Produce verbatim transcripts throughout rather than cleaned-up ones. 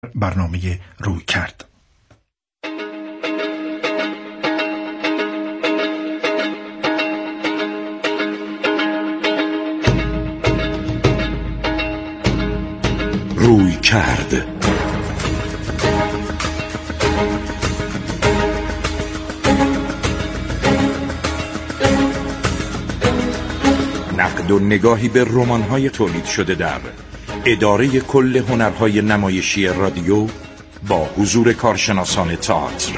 برنامه رویکرد. رویکرد. نقد و نگاهی به رمان‌های تولید شده در اداره کل هنرهای نمایشی رادیو با حضور کارشناسان تئاتر.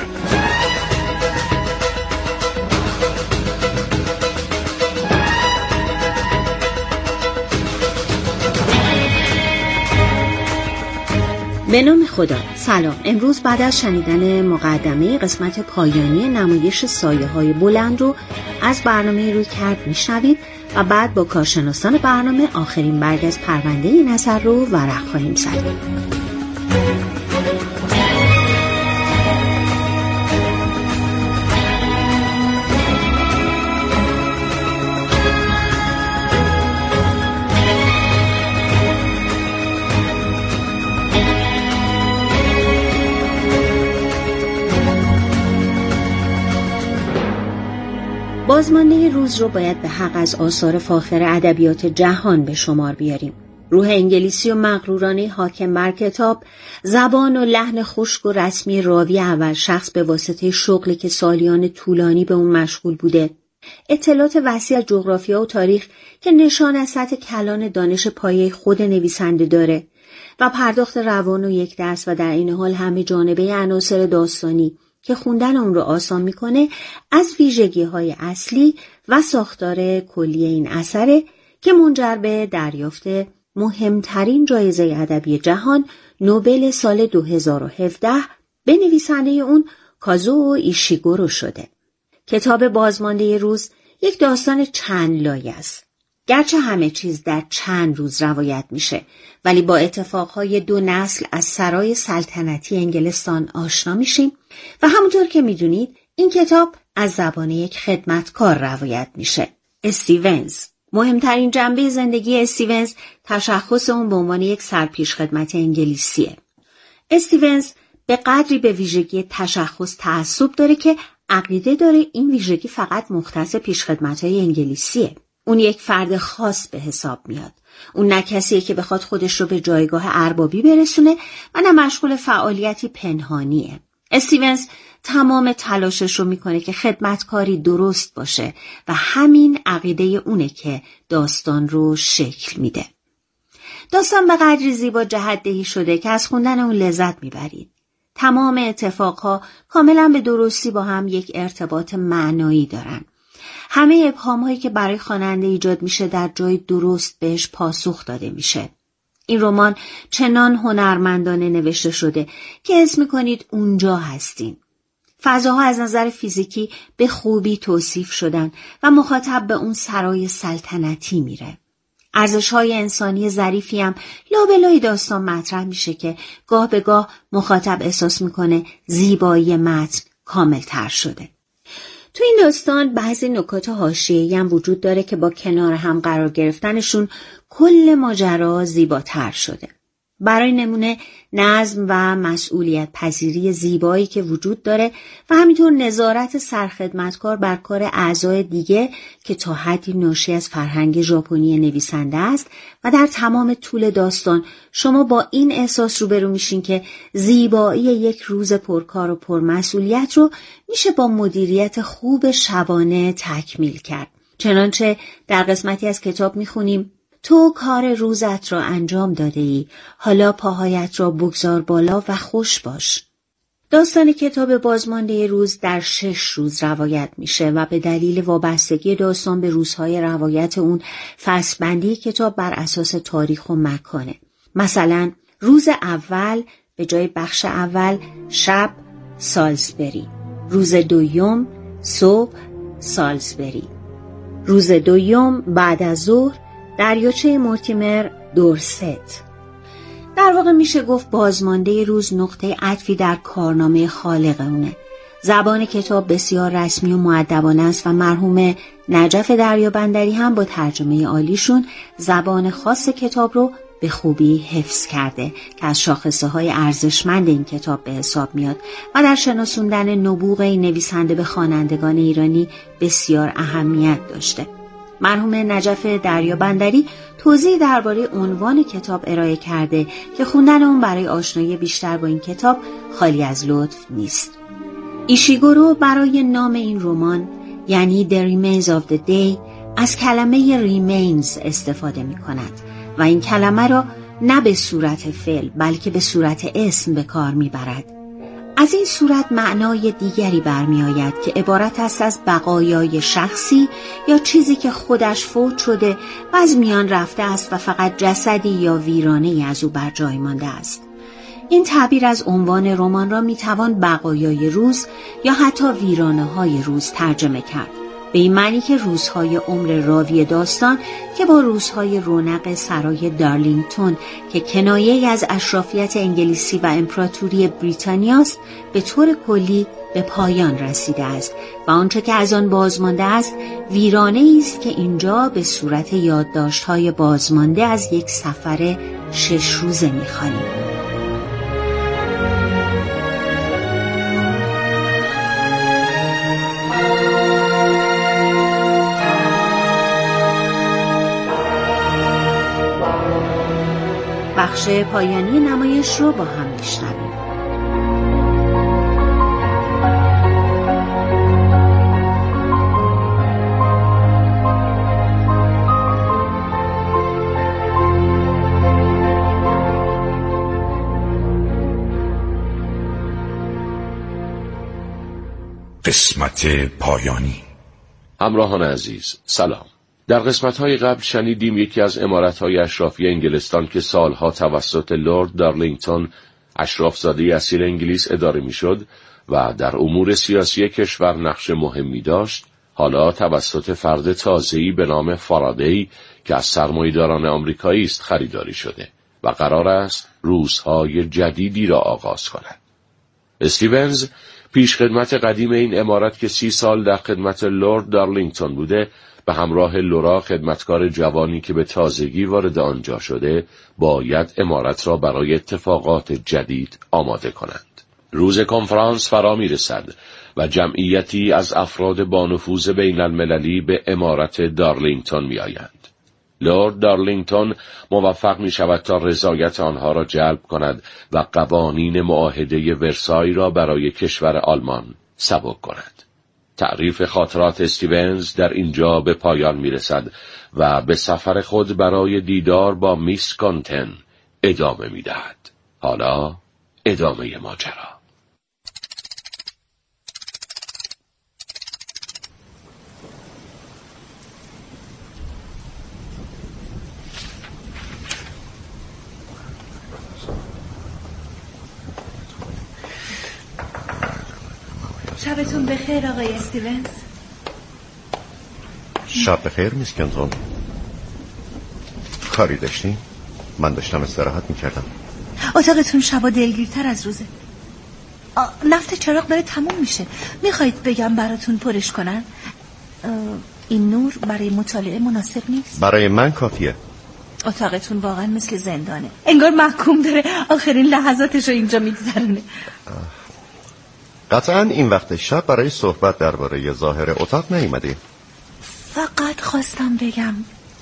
به نام خدا. سلام. امروز بعد از شنیدن مقدمه قسمت پایانی نمایش سایه‌های بلند رو از برنامه رویکرد میشنوید و بعد با کارشناسان برنامه آخرین برگ از پرونده این اثر رو ورق خواهیم زد. بازمانده روز رو باید به حق از آثار فاخر ادبیات جهان به شمار بیاریم. روح انگلیسی و مغرورانه حاکم بر کتاب، زبان و لحن خشک و رسمی راوی اول شخص به واسطه شغلی که سالیان طولانی به اون مشغول بوده، اطلاعات وسیع از جغرافیا و تاریخ که نشان از سطح کلان دانش پایه خود نویسنده داره و پرداخت روان و یک دست و در این حال همه جانبه عناصر داستانی که خوندن اون رو آسان میکنه، از ویژگی‌های اصلی و ساختار کلی این اثره که منجر به دریافت مهمترین جایزه ادبی جهان، نوبل سال دو هزار و هفده به نویسنده اون کازوو ایشیگورو شده. کتاب بازمانده روز یک داستان چند لایه است. گرچه همه چیز در چند روز روایت میشه، ولی با اتفاقهای دو نسل از سرای سلطنتی انگلستان آشنا میشیم و همونطور که میدونید این کتاب از زبان یک خدمتکار روایت میشه. استیونز. مهمترین جنبه زندگی استیونز تشخص اون به عنوان یک سرپیش خدمت انگلیسیه. استیونز به قدری به ویژگی تشخص تعصب داره که عقیده داره این ویژگی فقط مختص پیشخدمت‌های انگلیسیه. اون یک فرد خاص به حساب میاد. اون نه کسیه که بخواد خودش رو به جایگاه اربابی برسونه و نه مشغول فعالیتی پنهانیه. استیونز تمام تلاشش رو میکنه که خدمتکاری درست باشه و همین عقیده اونه که داستان رو شکل میده. داستان به قدری زیبا جهت‌دهی شده که از خوندن اون لذت میبرید. تمام اتفاقها کاملا به درستی با هم یک ارتباط معنایی دارن. همه ابهام‌هایی که برای خواننده ایجاد میشه در جای درست بهش پاسخ داده میشه. این رمان چنان هنرمندانه نوشته شده که حس می‌کنید اونجا هستین. فضاها از نظر فیزیکی به خوبی توصیف شدن و مخاطب به اون سرای سلطنتی میره. ارزش‌های انسانی ظریفی هم لابلای داستان مطرح میشه که گاه به گاه مخاطب احساس میکنه زیبایی متن کامل‌تر شده. تو این داستان بعضی نکات حاشیه‌ای هم وجود داره که با کنار هم قرار گرفتنشون کل ماجرا زیباتر شده. برای نمونه نظم و مسئولیت پذیری زیبایی که وجود داره و همینطور نظارت سرخدمتکار بر کار اعضای دیگه که تا حدی ناشی از فرهنگ ژاپنی نویسنده است و در تمام طول داستان شما با این احساس روبرو میشین که زیبایی یک روز پرکار و پرمسئولیت رو میشه با مدیریت خوب شبانه تکمیل کرد. چنانچه در قسمتی از کتاب میخونیم: تو کار روزت را انجام داده ای، حالا پاهایت را بگذار بالا و خوش باش. داستان کتاب بازمانده روز در شش روز روایت میشه و به دلیل وابستگی داستان به روزهای روایت اون فصل‌بندی کتاب بر اساس تاریخ و مکانه. مثلا روز اول به جای بخش اول شب سالزبری، روز دوم صبح سالزبری، روز دوم بعد از ظهر دریاچه مورتیمر دورست. در واقع میشه گفت بازمانده روز نقطه عطفی در کارنامه خالق اونه. زبان کتاب بسیار رسمی و مؤدبانه است و مرحوم نجف دریابندری هم با ترجمه عالیشون زبان خاص کتاب رو به خوبی حفظ کرده که از شاخصه های ارزشمند این کتاب به حساب میاد و در شناسوندن نبوغ این نویسنده به خوانندگان ایرانی بسیار اهمیت داشته. مرحوم نجف دریابندری توضیح درباره عنوان کتاب ارائه کرده که خوندن اون برای آشنایی بیشتر با این کتاب خالی از لطف نیست. ایشیگورو برای نام این رمان یعنی The Remains of the Day از کلمه remains استفاده می کند و این کلمه را نه به صورت فعل بلکه به صورت اسم به کار می برد. از این صورت معنای دیگری برمی آید که عبارت است از بقایای شخصی یا چیزی که خودش فوت شده و از میان رفته است و فقط جسدی یا ویرانه‌ای از او بر جای مانده است. این تعبیر از عنوان رمان را می توان بقایای روز یا حتی ویرانه‌های روز ترجمه کرد، به این معنی که روزهای عمر راوی داستان که با روزهای رونق سرای دارلینگتون که کنایه از اشرافیت انگلیسی و امپراتوری بریتانیاست به طور کلی به پایان رسیده است و آنچه که از آن بازمانده است ویرانه‌ای است که اینجا به صورت یادداشت‌های بازمانده از یک سفر شش روزه می‌خوانیم. بخش پایانی نمایش رو با هم میشنویم. قسمت پایانی. همراهان عزیز سلام. در قسمت‌های قبل شنیدیم یکی از عمارت‌های اشرافی انگلستان که سالها توسط لورد دارلینگتون اشرافزاده اصیل انگلیس اداره می‌شد و در امور سیاسی کشور نقش مهمی داشت، حالا توسط فرد تازه‌ای به نام فارادی که از سرمایه‌داران آمریکایی است خریداری شده و قرار است روزهای جدیدی را آغاز کند. استیونز پیشخدمت قدیم این عمارت که سی سال در خدمت لورد دارلینگتون بوده به همراه لورا خدمتکار جوانی که به تازگی وارد آنجا شده باید عمارت را برای اتفاقات جدید آماده کنند. روز کنفرانس فرا می رسد و جمعیتی از افراد با نفوذ بین المللی به عمارت دارلینگتون می آیند. لورد دارلینگتون موفق می شود تا رضایت آنها را جلب کند و قوانین معاهده ورسای را برای کشور آلمان سبک کند. تعریف خاطرات استیونز در اینجا به پایان می رسد و به سفر خود برای دیدار با میس کانتن ادامه می دهد. حالا ادامه ماجرا. شبتون بخیر آقای استیونز. شب بخیر میس کنتون. کاری داشتین؟ من داشتم استراحت میکردم. اتاقتون شبا دلگیرتر از روزه. نفت چراغ داره تموم میشه. میخواید بگم براتون پرش کنن؟ این نور برای مطالعه مناسب نیست. برای من کافیه. اتاقتون واقعا مثل زندانه، انگار محکوم داره آخرین لحظاتش رو اینجا میگذرونه. قطعاً این وقت شب برای صحبت درباره ظاهر اتاق نیومدی. فقط خواستم بگم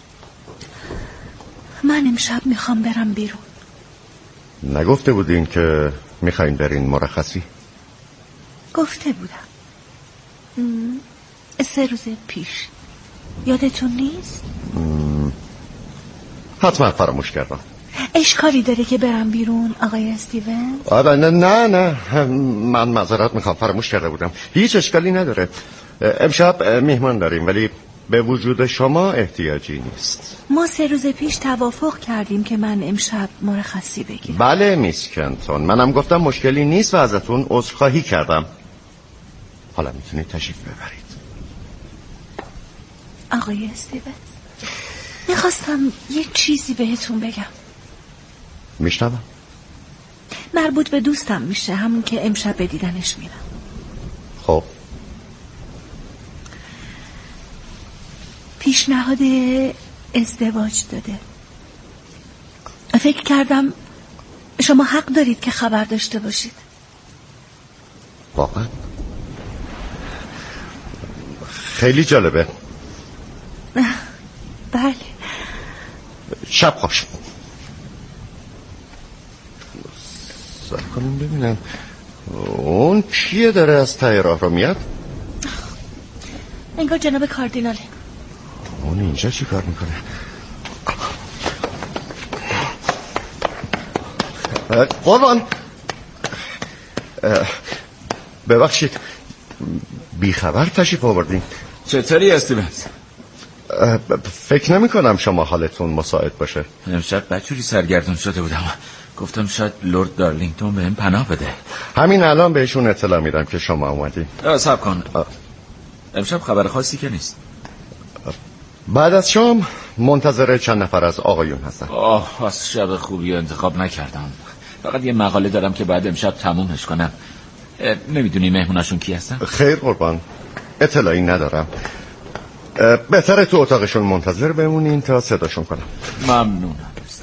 من امشب میخوام برم بیرون. نگفته بودین که میخواین برین مرخصی؟ گفته بودم سه روز پیش. یادتون نیست؟ حتما فراموش کردم. اشکالی داره که برم بیرون آقای استیون؟ آره نه نه نه من معذرت میخوام، فراموش کرده بودم. هیچ اشکالی نداره. امشب میهمان داریم ولی به وجود شما احتیاجی نیست. ما سه روز پیش توافق کردیم که من امشب مرخصی بگیرم. بله میس کنتون، منم گفتم مشکلی نیست و ازتون عذرخواهی کردم. حالا میتونید تشریف ببرید. آقای استیون میخواستم یه چیزی بهتون بگم. میشنوم. مربوط به دوستم میشه، همون که امشب به دیدنش میرم. خب پیشنهاد ازدواج داده. فکر کردم شما حق دارید که خبر داشته باشید. واقعا خیلی جالبه. بله. شب خوش. سر کنیم ببینم اون کیه داره از ته راه رو میاد؟ انگار جناب کاردیناله. اون اینجا چی کار میکنه؟ قربان ببخشید بی خبر تشریف آوردین. چطوری استیونز؟ فکر نمی کنم شما حالتون مساعد باشه. امشب بچوری سرگردون شده بودم، گفتم شاید لورد دارلینگتون بهم پناه بده. همین الان بهشون اطلاع میدم که شما اومدین. صبر کن، امشب خبر خاصی که نیست. بعد از شام منتظر چند نفر از آقایون هستم. آه از شب خوبی انتخاب نکردم، فقط یه مقاله دارم که بعد امشب تمومش کنم. نمیدونی مهموناشون کی هستن؟ خیر قربان، اطلاعی ندارم. بهتره تو اتاقشون منتظر بمونین تا صداشون کنم. ممنونم.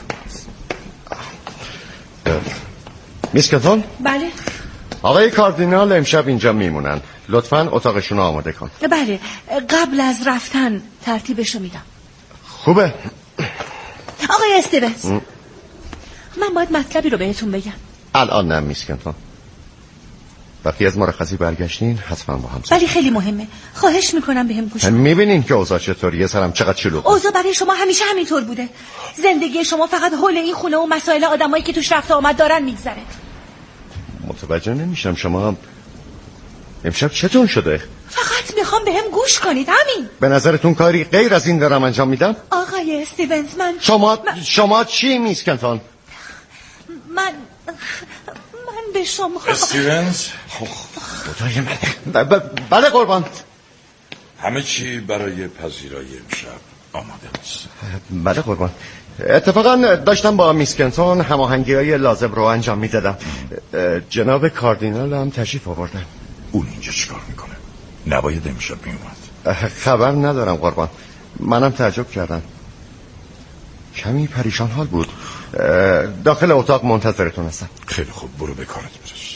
میس کنتون؟ بله. آقای کاردینال امشب اینجا میمونن، لطفاً اتاقشون آماده کن. بله، قبل از رفتن ترتیبشو میدم. خوبه. آقای استیونز، من باید مطلبی رو بهتون بگم. الان نه میس کنتون، وقتی از مرخصی برگشتین حتما با هم. ولی خیلی مهمه، خواهش میکنم بهم گوش کنید. میبینین که اوضاع چطوریه؟ سرم چقدر شلوغه. اوضاع برای شما همیشه همینطور بوده. زندگی شما فقط حول این خونه و مسائل آدمایی که توش رفت و آمد دارن میگذره. متوجه نمیشم شما امشب چطور شده؟ فقط میخوام بهم گوش کنید، همین. به نظرتون کاری غیر از این دارم انجام میدم؟ آقای استیونز، من شما من... شما چی میس کنتون؟ من من به شما استیونز. خدای من. بله قربان. همه چی برای پذیرایی امشب آماده است. بله قربان. اتفاقا داشتم با میس کنتون هماهنگی‌های لازم رو انجام میدادم. جناب کاردینال هم تشریف آوردن. اون اینجا چیکار میکنه؟ نباید امشب میومد. خبر ندارم قربان، منم تعجب کردم. کمی پریشان حال بود. داخل اتاق منتظرتون هستم. خیلی خوب، برو به کارت برس.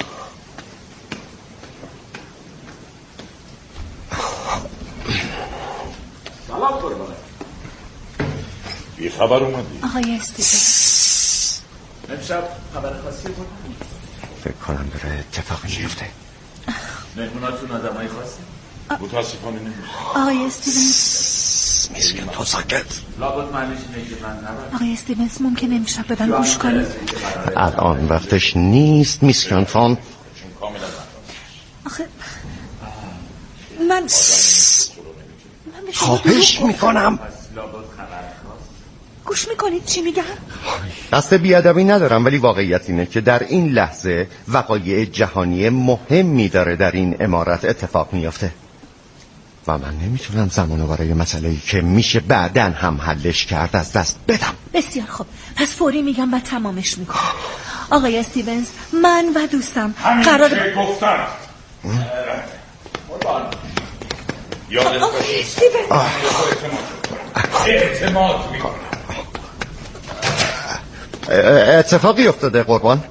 سلام قربان. بی خبر اومدی؟ آقای استیونز، امشب خبر خاصی بود؟ فکر کنم داره اتفاقی میفته. مهموناتون آدمای خاصی؟ متاسفانه نمیشه. آقای استیونز، میسکن تو ساکت. لابد معنیش اینه که من نباید. آقای استیونز، ممکنه امشب بدن گوش کنید؟ الان وقتش نیست میس کنتون. آخه من من خواهش میکنم گوش میکنید چی میگم؟ قصد بیادبی ندارم، ولی واقعیت اینه که در این لحظه وقایع جهانی مهمی داره در این عمارت اتفاق میافته و من نمیتونم زمانو برای مسئله‌ای که میشه بعداً هم حلش کرد از دست بدم. بسیار خوب، پس فوری میگم و تمامش میکنم. آقای استیونز، من و دوستم قرار همین که گفتم. یادت آقای استیونز، اعتماد میکنم. اتفاقی افتاده قربان.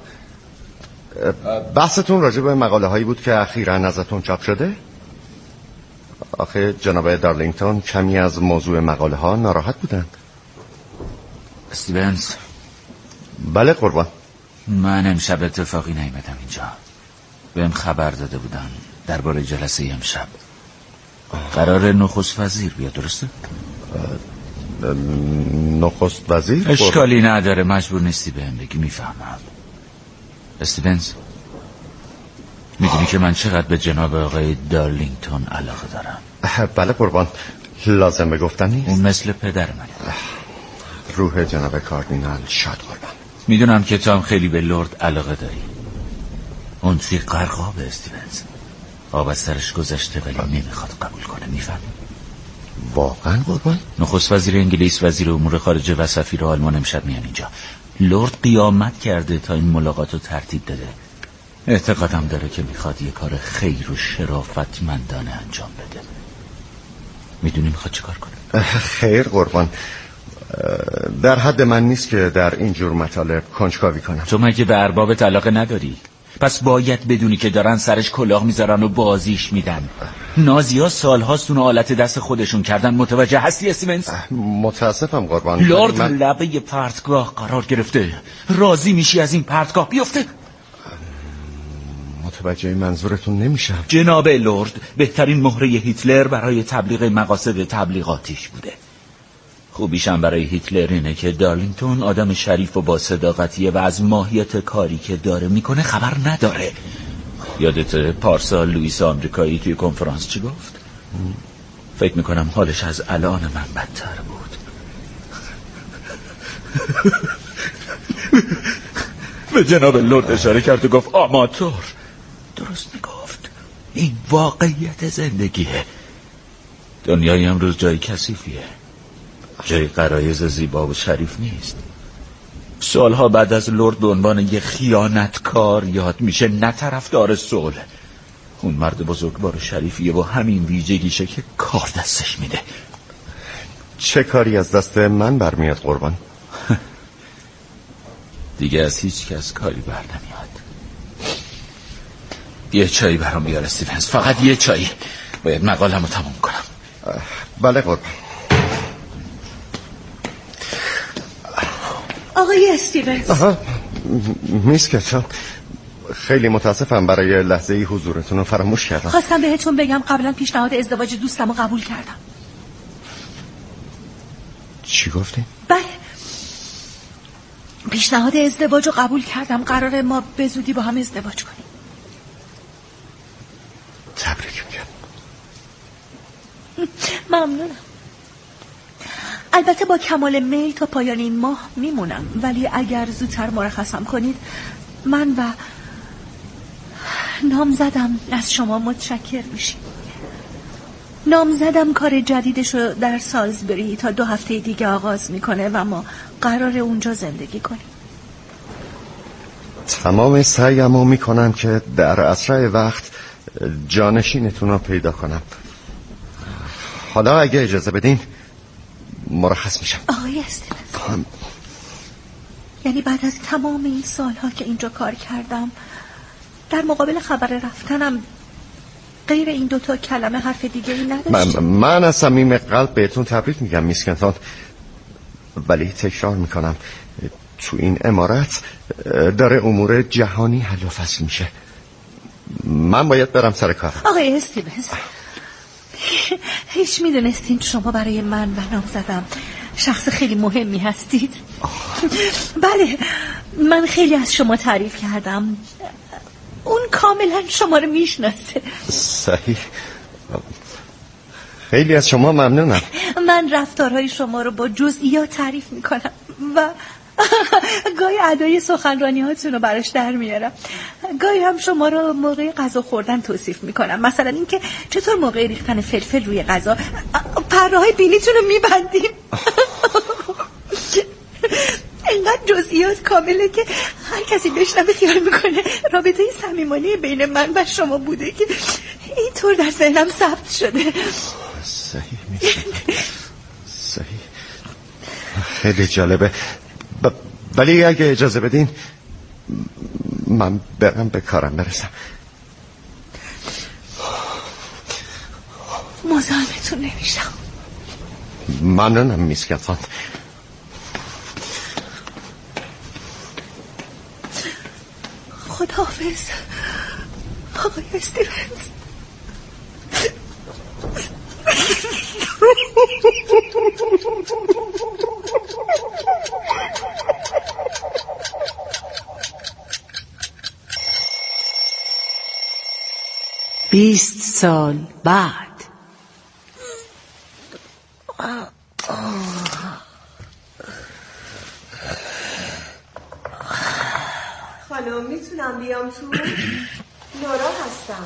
بحثتون راجع به مقاله هایی بود که اخیراً ازتون چاپ شده. آخه جناب دارلینگتون کمی از موضوع مقاله ها ناراحت بودن. استیونز. بله قربان. من امشب اتفاقی نیومدم اینجا، بهم خبر داده بودن درباره جلسه امشب. قرار نخست وزیر بیاد، درسته؟ نخست وزیر؟ اشکالی نداره، مجبور نیستی بهم بگی، میفهمم. استیونز، میدونی که من چقدر به جناب آقای دارلینگتون علاقه دارم. بله قربان، لازم به گفتن نیست. اون مثل پدر من. روح جناب کاردینال شاد قربان. میدونم که تو هم خیلی به لرد علاقه داری. اون توی غرقاب استیونز، آب از سرش گذشته ولی نمیخواد قبول کنه، میفهمی؟ واقعا قربان؟ نخست وزیر انگلیس، وزیر امور خارجه و سفیر آلمان امشب میان اینجا. لرد قیامت کرده تا این ملاقات رو ترتیب داده. اعتقادم داره که میخواد یه کار خیر و شرافتمندانه انجام بده. میدونی میخواد چه کار کنه؟ خیر قربان، در حد من نیست که در این جور مطالب کنجکاوی کنم. تو مگه به ارباب علاقه نداری؟ پس باید بدونی که دارن سرش کلاه میذارن و بازیش میدن. نازی‌ها سالهاست اون آلت دست خودشون کردن. متوجه هستی استیونز؟ متاسفم قربان. لرد من... لبه پرتگاه قرار گرفته. راضی میشی از این پرتگاه بیفته؟ متوجه منظورتون نمیشم. جناب لرد، بهترین مهره هیتلر برای تبلیغ مقاصد تبلیغاتیش بوده. خوبیشم برای هیتلر اینه که دارلینگتون آدم شریف و با صداقتیه و از ماهیت کاری که داره میکنه خبر نداره. یادت پارسال لوئیس آمریکایی توی کنفرانس چی گفت؟ فکر میکنم حالش از الان من بدتر بود. به جناب لرد اشاره کرد و گفت آماتور. درست میگفت. این واقعیت زندگیه. دنیای امروز جای کثیفیه، جای غرایز زیبا و شریف نیست. سالها بعد از لرد به عنوان یه خیانتکار یاد میشه، نه طرفدار صلح. اون مرد بزرگوار شریفیه و همین ویژگیشه که کار دستش میده. چه کاری از دست من برمیاد قربان؟ دیگه از هیچ کس کاری بر نمیاد. یه چایی برام بیار استیونز، فقط یه چایی. باید مقالمو تموم کنم. بله قربان. آقای استیونز. آها میس کچا، خیلی متاسفم برای لحظه ای حضورتون رو فراموش کردم. خواستم بهتون بگم قبلا پیشنهاد ازدواج دوستم رو قبول کردم. چی گفتین؟ بله، پیشنهاد ازدواج رو قبول کردم. قراره ما به زودی با هم ازدواج کنیم. تبریک میگم. ممنونم. البته با کمال میل تا پایان این ماه میمونم، ولی اگر زودتر مرخصم کنید من و نامزدم از شما متشکر میشیم. نامزدم کار جدیدشو در سالزبری تا دو هفته دیگه آغاز میکنه و ما قراره اونجا زندگی کنیم. تمام سعیمو میکنم که در اسرع وقت جانشینتون رو پیدا کنم. حالا اگه اجازه بدین مرخص میشم. آقای استیونز، یعنی بعد از تمام این سالها که اینجا کار کردم در مقابل خبر رفتنم غیر این دوتا کلمه حرف دیگه ای نداشت؟ من, من از صمیم قلب بهتون تبریک میگم میس کنتون، ولی تکرار میکنم تو این عمارت داره امور جهانی حل و فصل میشه. من باید برم سر کار. آقای استیونز، هیچ میدونستین شما برای من و نامزدم شخص خیلی مهمی هستید؟ بله، من خیلی از شما تعریف کردم. اون کاملا شما رو میشناسه. صحیح، خیلی از شما ممنونم. من رفتارهای شما رو با جزئیات تعریف میکنم و گاهی ادای سخنرانی هاتون رو براش در میارم. گاهی هم شما رو موقع غذا خوردن توصیف میکنم، مثلا اینکه چطور موقع ریختن فلفل روی غذا پره های بینیتون رو میبندیم. اینقدر جزئیات کامله که هر کسی بشنوه خیال میکنه رابطه صمیمانه بین من و شما بوده که اینطور در ذهنم ثبت شده. صحیح میشه. صحیح، خیلی جالبه. ب... ولی اگه اجازه بدین من برم به کارم برسم. مزاحمتون نمیشم. ممنونم میس کنتون. خداحافظ آقای استیونز. بیست سال بعد. خانم میتونم بیام تو؟ نورا هستم.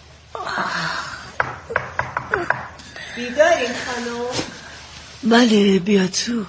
بیدارین خانم؟ بله بیا تو.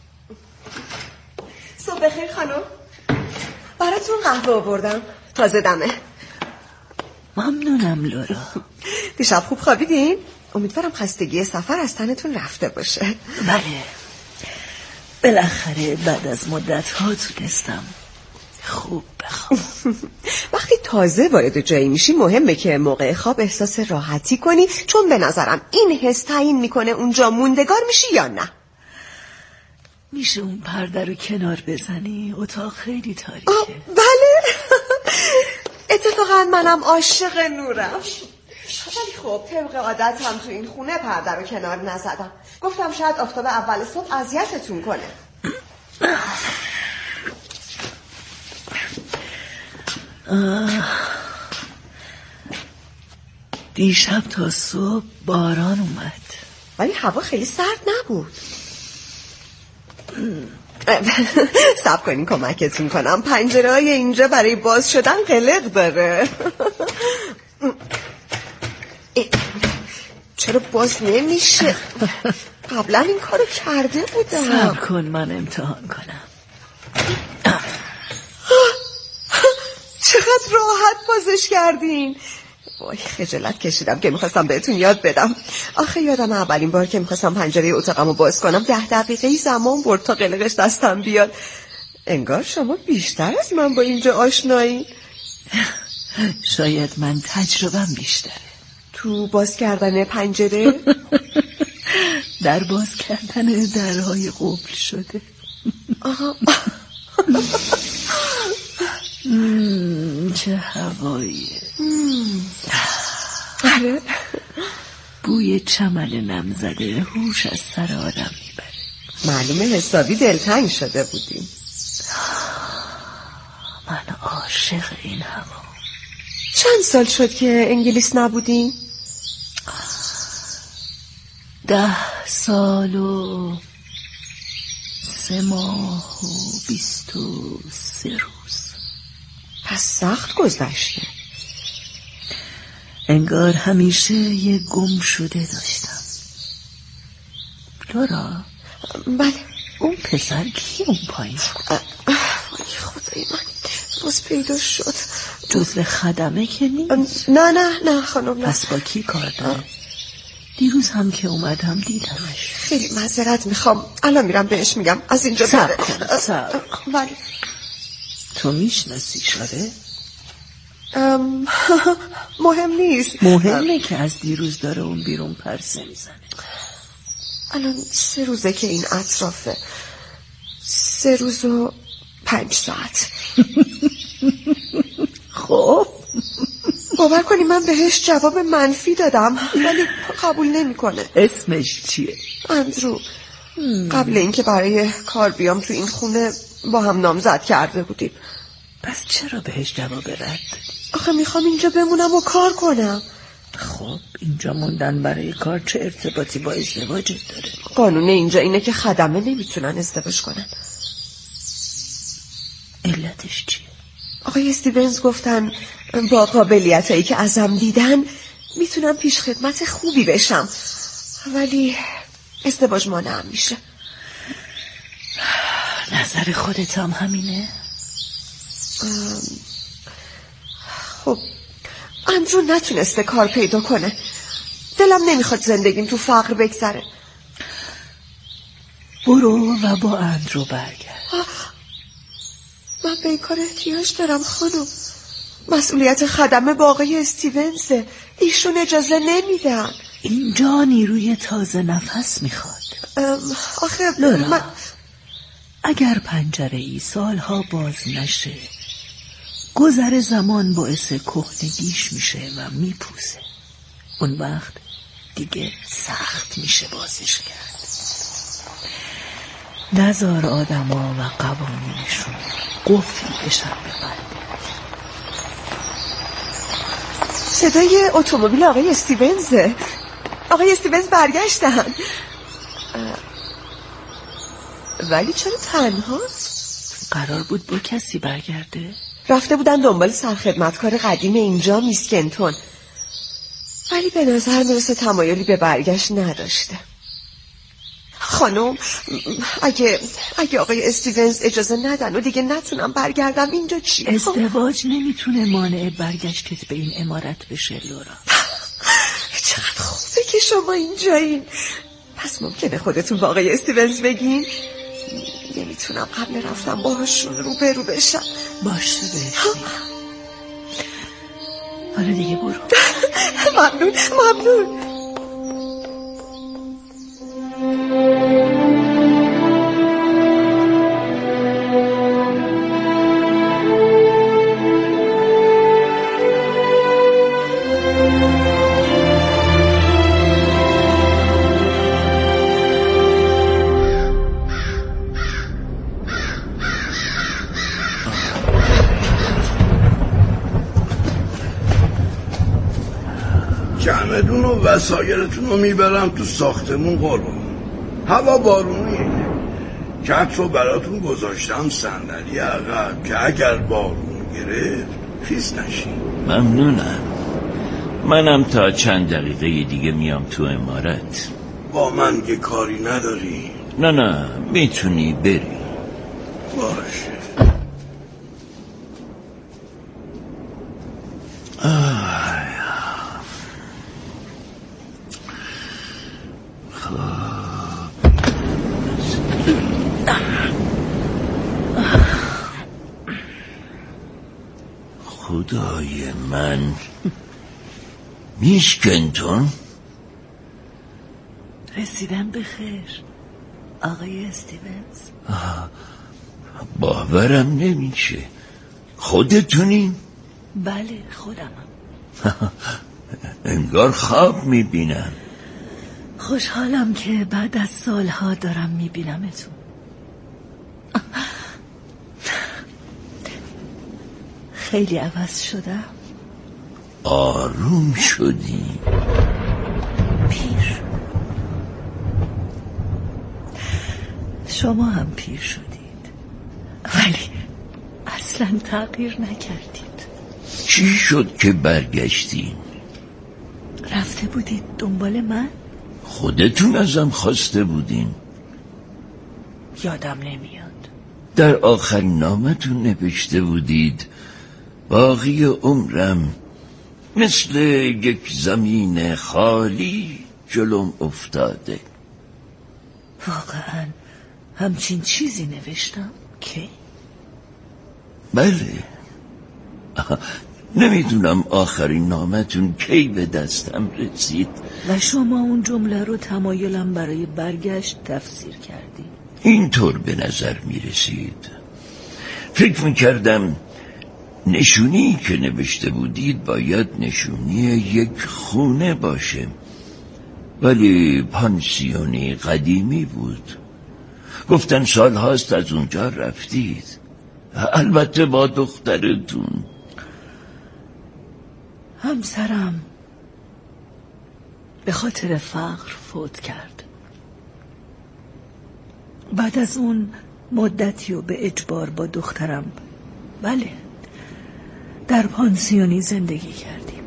صبح بخیر خانم، براتون قهوه آوردم، تازه دمه. ممنونم لورا. دیشب خوب خوابیدین؟ امیدوارم خستگی سفر از تنتون رفته باشه. بله. بالاخره بعد از مدت ها تونستم خوب بخوام. وقتی تازه وارد جایی میشی مهمه که موقع خواب احساس راحتی کنی، چون به نظرم این حس تعیین میکنه اونجا موندگار میشی یا نه. میشه اون پرده رو کنار بزنی؟ اتاق خیلی تاریکه. بله. اتفاقا منم عاشق نورم، ولی خب طبق عادت هم تو این خونه پرده رو کنار نزدم. گفتم شاید آفتاب اول صبح اذیتتون کنه. دیشب تا صبح باران اومد، ولی هوا خیلی سرد نبود. صبر کنین کمکتون کنم. پنجره های اینجا برای باز شدن قلق داره. چرا باز نمیشه؟ قبلا این کارو کرده بودم. صبر کن من امتحان کنم. چقدر راحت بازش کردین. وای خجالت کشیدم که میخواستم بهتون یاد بدم. آخه یادم اولین بار که میخواستم پنجره اتاقمو باز کنم ده دقیقه زمان برد تا قلقش دستم بیاد. انگار شما بیشتر از من با اینجا آشنایین. شاید من تجربم بیشتره تو باز کردن پنجره. در باز کردن درهای قفل شده. آها. چه هواییه. آره. بوی چمن نمزده هوش از سر آدم میبره. معلومه حسابی دلتنگ شده بودیم. من عاشق این هوا. چند سال شد که انگلیس نبودیم؟ ده سال و سه ماه و بیست و سه روز. پس سخت گذشته. انگار همیشه یه گم شده داشتم. لورا. بله. اون پسر کی اون پایین؟ وای خدای من باز پیدا شد. جزو خدمه که نیست؟ نه نه نه خانم. پس با کی کار داره؟ دیروز هم که اومدم دیدمش. خیلی معذرت میخوام، الان میرم بهش میگم از اینجا صبر کن. صبر کن. ولی تو میشناسی شده؟ ام... مهم نیست. مهمه که از دیروز داره اون بیرون پرسه میزنه. الان سه روزه که این اطرافه. سه روز و پنج ساعت. خب باور کنی من بهش جواب منفی دادم ولی قبول نمیکنه. اسمش چیه؟ اندرو. قبل اینکه برای کار بیام تو این خونه با هم نامزد کرده بودیم. پس چرا بهش جواب رد دادی؟ آخه میخوام اینجا بمونم و کار کنم. خب اینجا موندن برای کار چه ارتباطی با ازدواجت داره؟ قانون اینجا اینه که خدمه نمیتونن ازدواج کنن. علتش چیه؟ آقای استیونز گفتن با قابلیت هایی که ازم دیدن میتونم پیش خدمت خوبی بشم، ولی ازدواج مانعم میشه. نظر خودت هم همینه؟ خب اندرو نتونسته کار پیدا کنه. دلم نمیخواد زندگیم تو فقر بگذره. برو و با اندرو برگرد. من به این کار احتیاج دارم خانم. مسئولیت خدمه با آقای استیونزه. ایشون اجازه نمیدن. اینجا نیروی تازه نفس میخواد. آخه لورا من... اگر پنجره ای سالها باز نشه گذر زمان باعث کهنگیش میشه و میپوسه. اون وقت دیگه سخت میشه بازش کرد. نذار آدما و قوانینشون قفلی بشن به قلبت. صدای اتومبیل آقای استیونزه. آقای استیونز برگشتن. ولی چرا تنهاست؟ قرار بود با کسی برگرده؟ رفته بودن دنبال سرخدمتکار قدیم اینجا میس کنتون، ولی به نظر میرسه تمایلی به برگشت نداشته. خانم اگه اگه آقای استیونز اجازه ندن و دیگه نتونم برگردم اینجا چی؟ ازدواج نمیتونه مانع برگشتت به این عمارت بشه لورا. چقدر خوبه که شما اینجایین. پس ممکنه خودتون با آقای استیونز بگین؟ دیگه میتونم قبل رفتم باهاشون رو برو بشم. باشه بشی. حالا دیگه برو. ممنون ممنون. چمدون و وسایلتون رو میبرم تو ساختمون قربان. هوا بارونیه. کت رو براتون گذاشتم صندلی عقب که اگر بارون گرفت خیس نشین. ممنونم. منم تا چند دقیقه دیگه میام تو عمارت. با من یه کاری نداری؟ نه نه میتونی بری. باشه. خدای من. میس کنتون؟ رسیدم به خیر آقای استیونز. باورم نمیشه. خودتونین؟ بله خودمم. انگار خواب میبینم. خوشحالم که بعد از سالها دارم میبینمتون. خیلی عوض شدم. آروم شدی. پیر. شما هم پیر شدید ولی اصلا تغییر نکردید. چی شد که برگشتین؟ رفته بودید دنبال من؟ خودتون ازم خواسته بودین. یادم نمیاد. در آخرین نامتون نوشته بودید باقی عمرم مثل یک زمین خالی جلوم افتاده. واقعا همچین چیزی نوشتم کی؟ بله. نمیدونم آخرین نامتون کی به دستم رسید. و شما اون جمله رو تمایلم برای برگشت تفسیر کردی. اینطور به نظر میرسید. فکر میکردم نشونی که نوشته بودید باید نشونی یک خونه باشه، ولی پانسیونی قدیمی بود. گفتن سال هاست از اونجا رفتید. البته با دخترتون. همسرم به خاطر فقر فوت کرد. بعد از اون مدتی و به اجبار با دخترم بله در پانسیونی زندگی کردیم.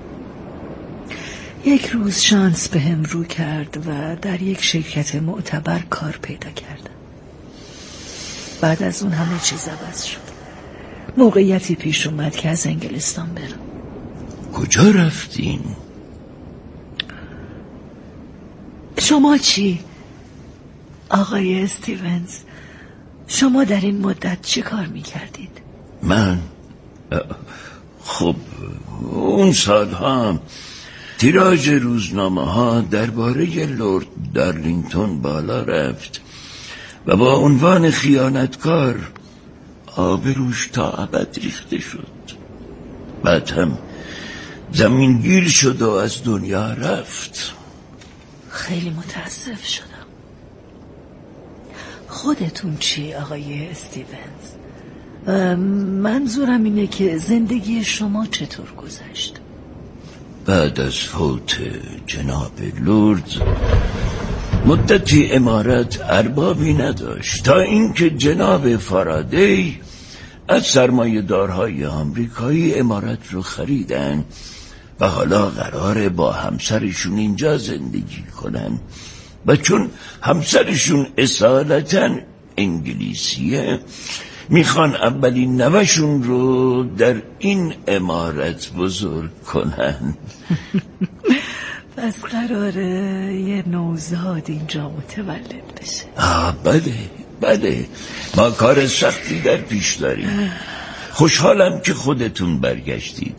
یک روز شانس به هم رو کرد و در یک شرکت معتبر کار پیدا کردم. بعد از اون همه چیز عوض شد. موقعیتی پیش اومد که از انگلستان برم. کجا رفتین؟ شما چی؟ آقای استیونز شما در این مدت چه کار میکردید؟ من؟ خب اون سالها تیراژ روزنامه ها درباره لورد دارلینگتون بالا رفت و با عنوان خیانتکار آبروش تا ابد ریخته شد. بعد هم زمینگیر شد و از دنیا رفت. خیلی متاسف شدم. خودتون چی آقای استیونز؟ منظورم اینه که زندگی شما چطور گذشت؟ بعد از فوت جناب لورد مدتی عمارت اربابی نداشت تا اینکه جناب فارادی از سرمایه دارهای آمریکایی عمارت رو خریدن و حالا قراره با همسرشون اینجا زندگی کنن و چون همسرشون اصالتاً انگلیسیه میخوان اولین نوشون رو در این عمارت بزرگ کنن. پس قراره یه نوزاد اینجا متولد بشه. آه بله بله، ما کار سختی در پیش داریم. خوشحالم که خودتون برگشتید.